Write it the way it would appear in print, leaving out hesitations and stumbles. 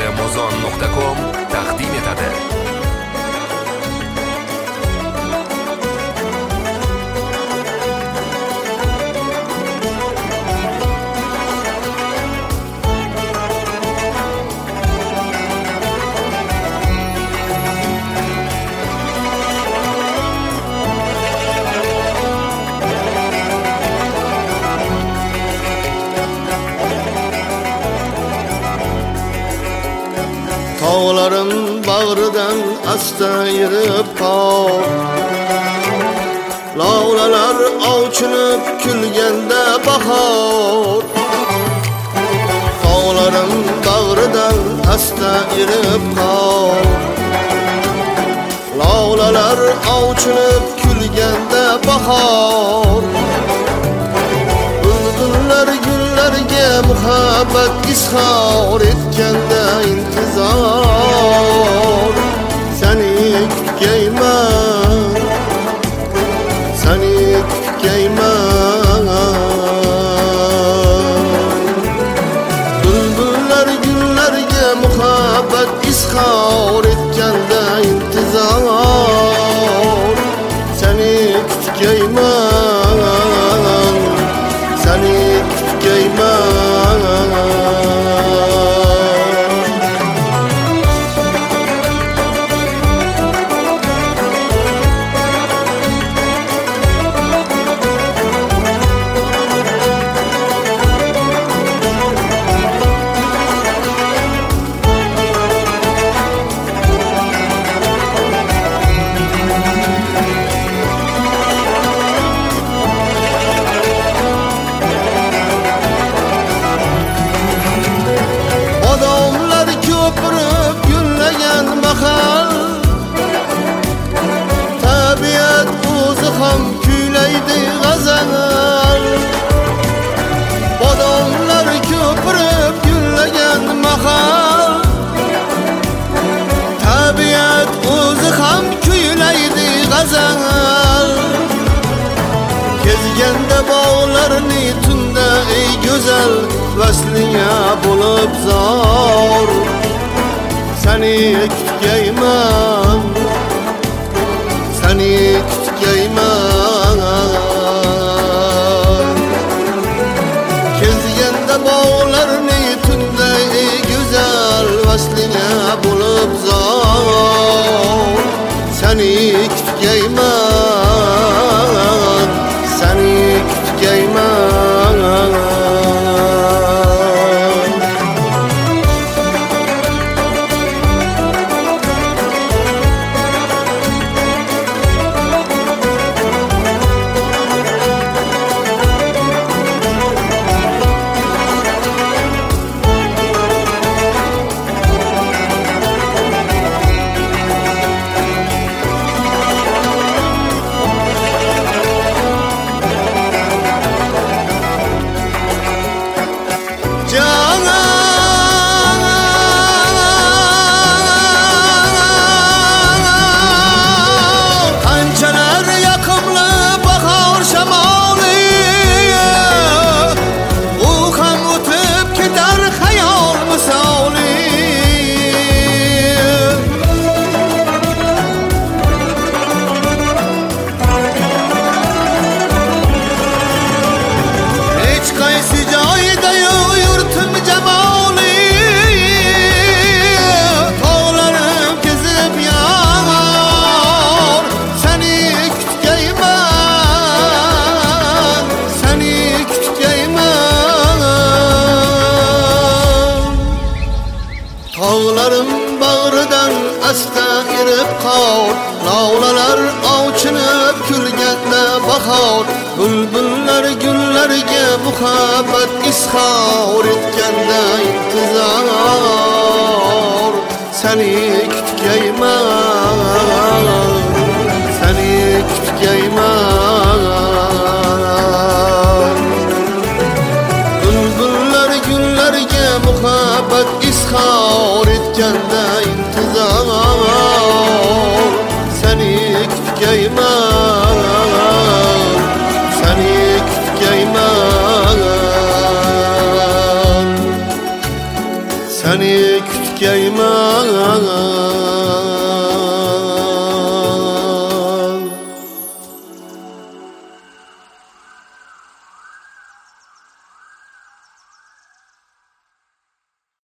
mozon.com taqdim etadi. Tağlarım bağrıdan asta yirib qol, lavlalar ovchinib kulganda bahor. Tağlarım bağrıdan asta yirib qol, lavlalar ovchinib kulganda bahor. Bülbüller güllerge muhabbet izhar etkende intizar. Seni kütkeymen, seni kütkeymen. Bülbüller güllerge muhabbet izhar etkende intizar. Seni kütkeymen, seni kütkeymen. Tabiat o'zi ham kuylaydi g'azal. Bodomlar ko'pirib gullagan mahal, tabiat o'zi ham kuylaydi g'azal. Kezganda bog'larni tunda ey go'zal, vasliga bo'lib zor. Seni kütkeymen, seni kütkeymen. Kezganda bog'larni tunda ey go'zal, vasliga bo'lib zor. Seni kütkeymen, seni kütkeymen. Tağlarım bağrıdan asta irib qol, lavlalar ovchinib kulganda bahor. Bülbüller gullarga muhabbet izhor etkanda intizor. Seni kütkeymen, seni kütkeymen. Bülbüller gullarga muhabbet izhor etkanda intizor. Seni kütkeymen, seni kütkeymen. Seni kütkeymen. kutkayman